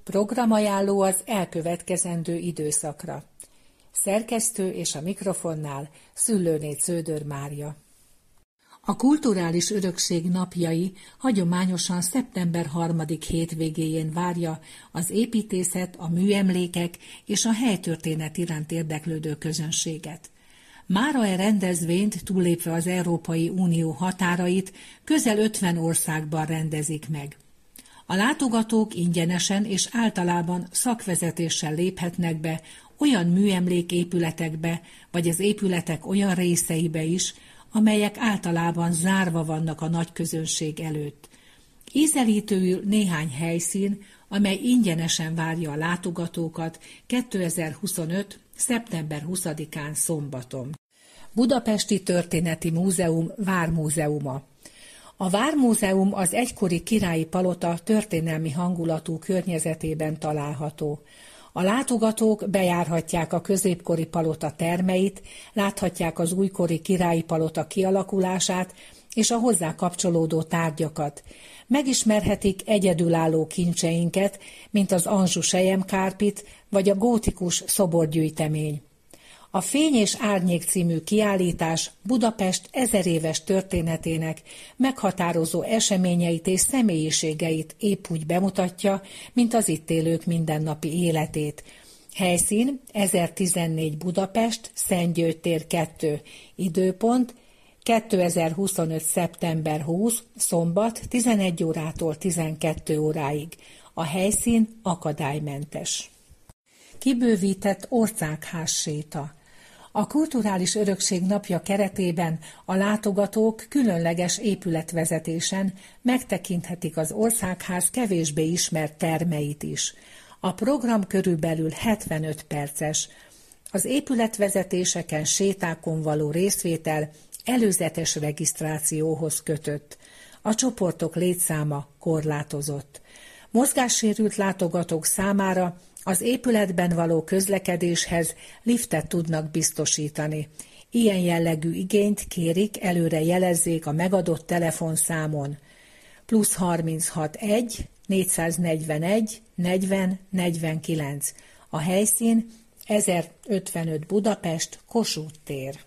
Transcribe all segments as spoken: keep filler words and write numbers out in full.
Programajánló az elkövetkezendő időszakra. Szerkesztő és a mikrofonnál Szüllőné Cződör Mária. A kulturális örökség napjai hagyományosan szeptember harmadik hétvégéjén várja az építészet, a műemlékek és a helytörténet iránt érdeklődő közönséget. Mára e rendezvényt túllépve az Európai Unió határait közel ötven országban rendezik meg. A látogatók ingyenesen és általában szakvezetéssel léphetnek be olyan műemléképületekbe, vagy az épületek olyan részeibe is, amelyek általában zárva vannak a nagy közönség előtt. Ízelítőül néhány helyszín, amely ingyenesen várja a látogatókat kétezer-huszonöt. szeptember huszadikán szombaton. Budapesti Történeti Múzeum Vármúzeuma. A Vármúzeum az egykori királyi palota történelmi hangulatú környezetében található. A látogatók bejárhatják a középkori palota termeit, láthatják az újkori királyi palota kialakulását és a hozzá kapcsolódó tárgyakat. Megismerhetik egyedülálló kincseinket, mint az Anjou selyemkárpit vagy a gótikus szoborgyűjtemény. A Fény és Árnyék című kiállítás Budapest ezeréves történetének meghatározó eseményeit és személyiségeit épp úgy bemutatja, mint az itt élők mindennapi életét. Helyszín ezertizennégy Budapest, Szent-György tér kettő. Időpont kétezer-huszonöt. szeptember huszadika. Szombat tizenegy órától tizenkét óráig. A helyszín akadálymentes. Kibővített országház séta. A Kulturális Örökség napja keretében a látogatók különleges épületvezetésen megtekinthetik az országház kevésbé ismert termeit is. A program körülbelül hetvenöt perces. Az épületvezetéseken, sétákon való részvétel előzetes regisztrációhoz kötött. A csoportok létszáma korlátozott. Mozgássérült látogatók számára az épületben való közlekedéshez liftet tudnak biztosítani. Ilyen jellegű igényt kérik, előre jelezzék a megadott telefonszámon plusz harminchat egy négyszáznegyvenegy negyven negyvenkilenc. A helyszín ezerötvenöt Budapest, Kossuth tér.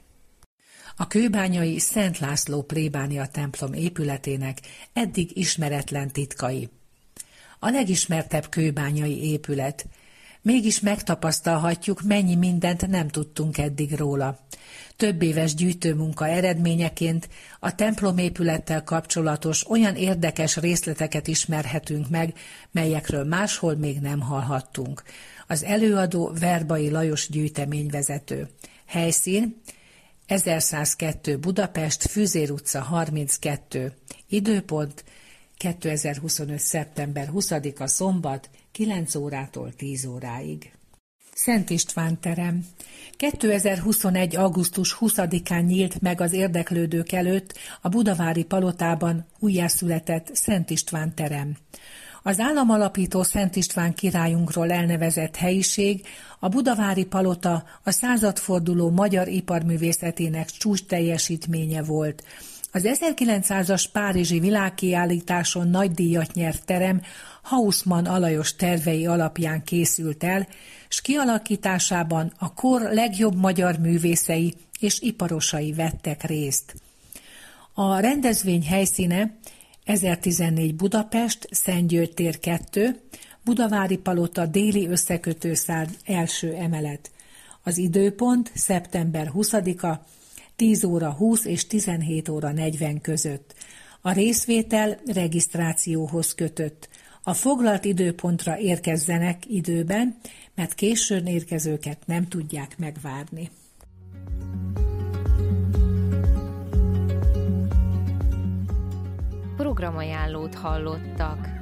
A kőbányai Szent László plébánia templom épületének eddig ismeretlen titkai. A legismertebb kőbányai épület. Mégis megtapasztalhatjuk, mennyi mindent nem tudtunk eddig róla. Több éves gyűjtőmunka eredményeként a templomépülettel kapcsolatos olyan érdekes részleteket ismerhetünk meg, melyekről máshol még nem hallhattunk. Az előadó Verbai Lajos gyűjteményvezető. Helyszín ezerszázkettő Budapest, Füzér utca harminckettő. Időpont kétezer-huszonöt. szeptember huszadika. Szombat kilenc órától tíz óráig. Szent István terem. kétezer-huszonegy. augusztus huszadikán nyílt meg az érdeklődők előtt a budavári palotában újjászületett Szent István terem. Az államalapító Szent István királyunkról elnevezett helyiség, a budavári palota a századforduló magyar iparművészetének csúcs teljesítménye volt. Az ezerkilencszázas párizsi világkiállításon nagy díjat nyert terem Haussmann Alajos tervei alapján készült el, s kialakításában a kor legjobb magyar művészei és iparosai vettek részt. A rendezvény helyszíne ezertizennégy Budapest, Szent-György tér kettő, Budavári palota déli összekötőszárny első emelet. Az időpont szeptember huszadika, tíz óra húsz és tizenhét óra negyven között. A részvétel regisztrációhoz kötött. A foglalt időpontra érkezzenek időben, mert későn érkezőket nem tudják megvárni. Programajánlót hallottak.